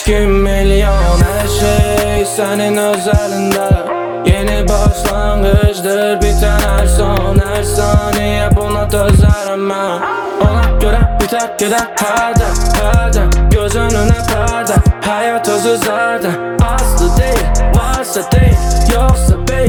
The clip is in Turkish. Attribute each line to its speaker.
Speaker 1: 2 milyon her şey senin özelinde. Yeni başlangıçtır biten her son. Her saniye buna tözerim ben. Ona göre biter gider perde. Göz önüne perde. Hayat özü zaten aslı değil, varsa değil, yoksa değil.